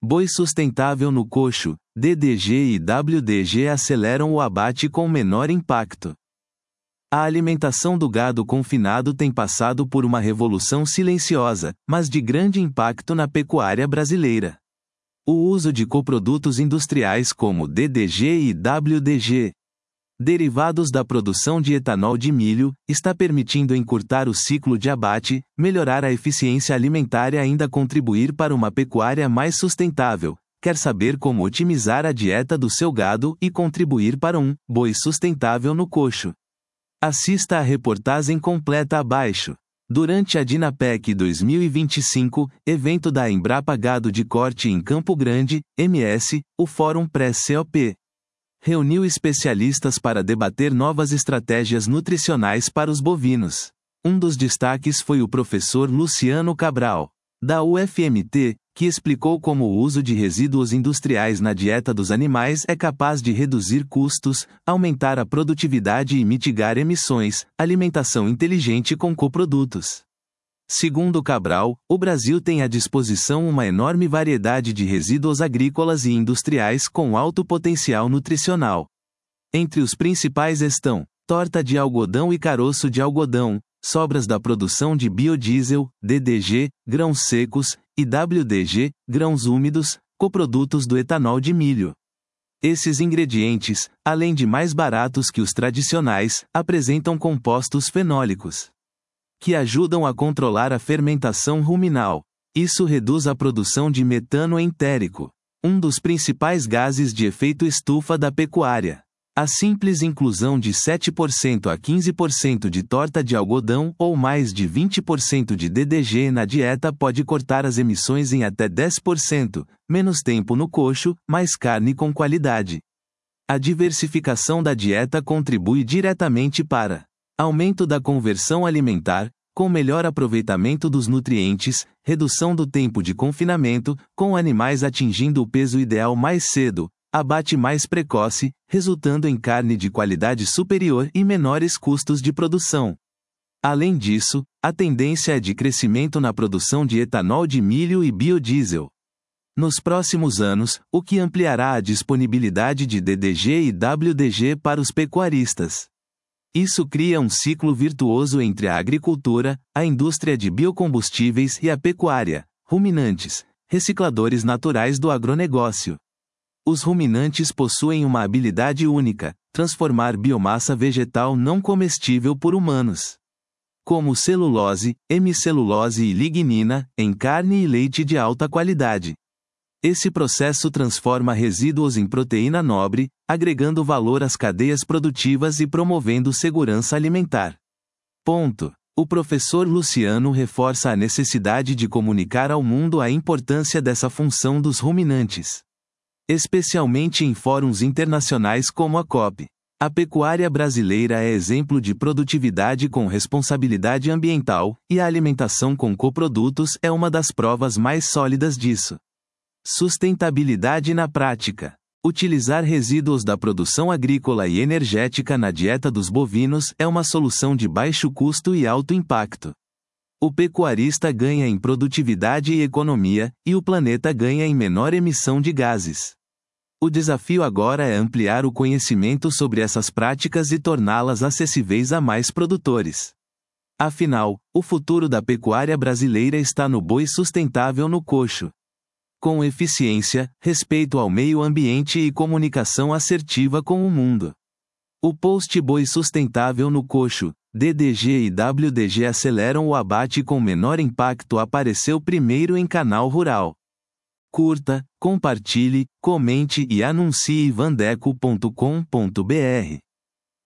Boi sustentável no coxo, DDG e WDG aceleram o abate com menor impacto. A alimentação do gado confinado tem passado por uma revolução silenciosa, mas de grande impacto na pecuária brasileira. O uso de coprodutos industriais como DDG e WDG, derivados da produção de etanol de milho, está permitindo encurtar o ciclo de abate, melhorar a eficiência alimentar e ainda contribuir para uma pecuária mais sustentável. Quer saber como otimizar a dieta do seu gado e contribuir para um boi sustentável no coxo? Assista a reportagem completa abaixo. Durante a Dinapec 2025, evento da Embrapa Gado de Corte em Campo Grande, MS, o Fórum Pré-COP reuniu especialistas para debater novas estratégias nutricionais para os bovinos. Um dos destaques foi o professor Luciano Cabral, da UFMT, que explicou como o uso de resíduos industriais na dieta dos animais é capaz de reduzir custos, aumentar a produtividade e mitigar emissões, alimentação inteligente com coprodutos. Segundo Cabral, o Brasil tem à disposição uma enorme variedade de resíduos agrícolas e industriais com alto potencial nutricional. Entre os principais estão torta de algodão e caroço de algodão, sobras da produção de biodiesel, DDG, grãos secos, e WDG, grãos úmidos, coprodutos do etanol de milho. Esses ingredientes, além de mais baratos que os tradicionais, apresentam compostos fenólicos que ajudam a controlar a fermentação ruminal. Isso reduz a produção de metano entérico, um dos principais gases de efeito estufa da pecuária. A simples inclusão de 7% a 15% de torta de algodão ou mais de 20% de DDG na dieta pode cortar as emissões em até 10%, menos tempo no coxo, mais carne com qualidade. A diversificação da dieta contribui diretamente para aumento da conversão alimentar, com melhor aproveitamento dos nutrientes, redução do tempo de confinamento, com animais atingindo o peso ideal mais cedo, abate mais precoce, resultando em carne de qualidade superior e menores custos de produção. Além disso, a tendência é de crescimento na produção de etanol de milho e biodiesel nos próximos anos, o que ampliará a disponibilidade de DDG e WDG para os pecuaristas. Isso cria um ciclo virtuoso entre a agricultura, a indústria de biocombustíveis e a pecuária, ruminantes, recicladores naturais do agronegócio. Os ruminantes possuem uma habilidade única: transformar biomassa vegetal não comestível por humanos, como celulose, hemicelulose e lignina, em carne e leite de alta qualidade. Esse processo transforma resíduos em proteína nobre, agregando valor às cadeias produtivas e promovendo segurança alimentar. O professor Luciano reforça a necessidade de comunicar ao mundo a importância dessa função dos ruminantes, especialmente em fóruns internacionais como a COP. A pecuária brasileira é exemplo de produtividade com responsabilidade ambiental, e a alimentação com coprodutos é uma das provas mais sólidas disso. Sustentabilidade na prática. Utilizar resíduos da produção agrícola e energética na dieta dos bovinos é uma solução de baixo custo e alto impacto. O pecuarista ganha em produtividade e economia, e o planeta ganha em menor emissão de gases. O desafio agora é ampliar o conhecimento sobre essas práticas e torná-las acessíveis a mais produtores. Afinal, o futuro da pecuária brasileira está no boi sustentável no coxo. Com eficiência, respeito ao meio ambiente e comunicação assertiva com o mundo. O post Boi Sustentável no Coxo, DDG e WDG aceleram o abate com menor impacto apareceu primeiro em Canal Rural. Curta, compartilhe, comente e anuncie vandeco.com.br.